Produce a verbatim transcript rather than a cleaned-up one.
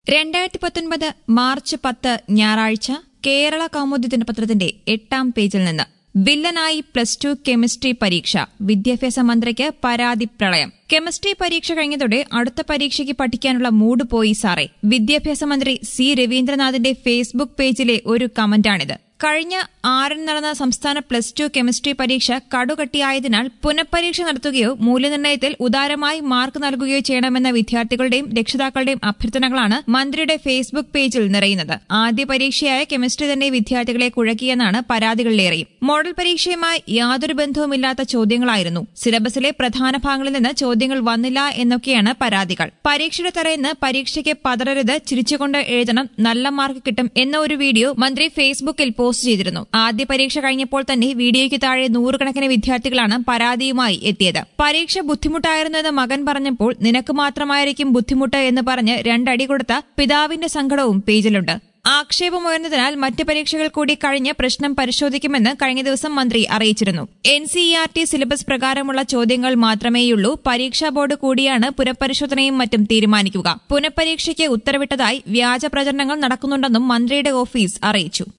രണ്ടായിരത്തി പത്തൊൻപത് മാർച്ച് പത്ത് ഞായറാഴ്ച കേരള കൗമുദി ദിനപത്രത്തിന്റെ എട്ടാം പേജിൽ നിന്ന് വില്ലനായി പ്ലസ് ടു കെമിസ്ട്രി പരീക്ഷ വിദ്യാഭ്യാസ മന്ത്രിക്ക് പരാതി പ്രളയം. കെമിസ്ട്രി പരീക്ഷ കഴിഞ്ഞതോടെ അടുത്ത പരീക്ഷയ്ക്ക് പഠിക്കാനുള്ള മൂഡ് പോയി സാറേ. വിദ്യാഭ്യാസ മന്ത്രി സി രവീന്ദ്രനാഥിന്റെ ഫേസ്ബുക്ക് പേജിലെ ഒരു കമന്റാണിത്. കഴിഞ്ഞ ആറിന് നടന്ന സംസ്ഥാന പ്ലസ് ടു കെമിസ്ട്രി പരീക്ഷ കടുകട്ടിയായതിനാൽ പുനഃപരീക്ഷ നടത്തുകയോ മൂല്യനിർണ്ണയത്തിൽ ഉദാരമായി മാർക്ക് നൽകുകയോ ചെയ്യണമെന്ന വിദ്യാർത്ഥികളുടെയും രക്ഷിതാക്കളുടെയും അഭ്യർത്ഥനകളാണ് മന്ത്രിയുടെ ഫേസ്ബുക്ക് പേജിൽ നിറയുന്നത്. ആദ്യ പരീക്ഷയായ കെമിസ്ട്രി തന്നെ വിദ്യാർത്ഥികളെ കുഴക്കിയെന്നാണ് പരാതികളിലേറെയും. മോഡൽ പരീക്ഷയുമായി യാതൊരു ബന്ധവുമില്ലാത്ത ചോദ്യങ്ങളായിരുന്നു. സിലബസിലെ പ്രധാന ഭാഗങ്ങളിൽ നിന്ന് ചോദ്യങ്ങൾ വന്നില്ല എന്നൊക്കെയാണ് പരാതികൾ. പരീക്ഷയുടെ തലേന്ന് പരീക്ഷയ്ക്ക് പതറരുത്, ചിരിച്ചുകൊണ്ട് എഴുതണം, നല്ല മാർക്ക് കിട്ടും എന്ന ഒരു വീഡിയോ മന്ത്രി ഫേസ്ബുക്കിൽ പോസ്റ്റ് ചെയ്തിരുന്നു. ആദ്യ പരീക്ഷ കഴിഞ്ഞപ്പോൾ തന്നെ വീഡിയോയ്ക്ക് താഴെ നൂറുകണക്കിന് വിദ്യാർത്ഥികളാണ് പരാതിയുമായി എത്തിയത്. പരീക്ഷ ബുദ്ധിമുട്ടായിരുന്നു എന്ന് മകൻ പറഞ്ഞപ്പോൾ നിനക്ക് മാത്രമായിരിക്കും ബുദ്ധിമുട്ട് എന്ന് പറഞ്ഞ് രണ്ടടി കൊടുത്ത പിതാവിന്റെ സങ്കടവും പേജിലുണ്ട്. ആക്ഷേപമുയർന്നതിനാൽ മറ്റ് പരീക്ഷകൾ കൂടി കഴിഞ്ഞ് പ്രശ്നം പരിശോധിക്കുമെന്ന് കഴിഞ്ഞ ദിവസം മന്ത്രി അറിയിച്ചിരുന്നു. N C E R T syllabus പ്രകാരമുള്ള ചോദ്യങ്ങൾ മാത്രമേയുള്ളൂ. പരീക്ഷാ ബോർഡ് കൂടിയാണ് പുനഃപരിശോധനയും മറ്റും തീരുമാനിക്കുക. പുനഃപരീക്ഷയ്ക്ക് ഉത്തരവിട്ടതായി വ്യാജ പ്രചരണങ്ങൾ നടക്കുന്നുണ്ടെന്നും മന്ത്രിയുടെ ഓഫീസ് അറിയിച്ചു.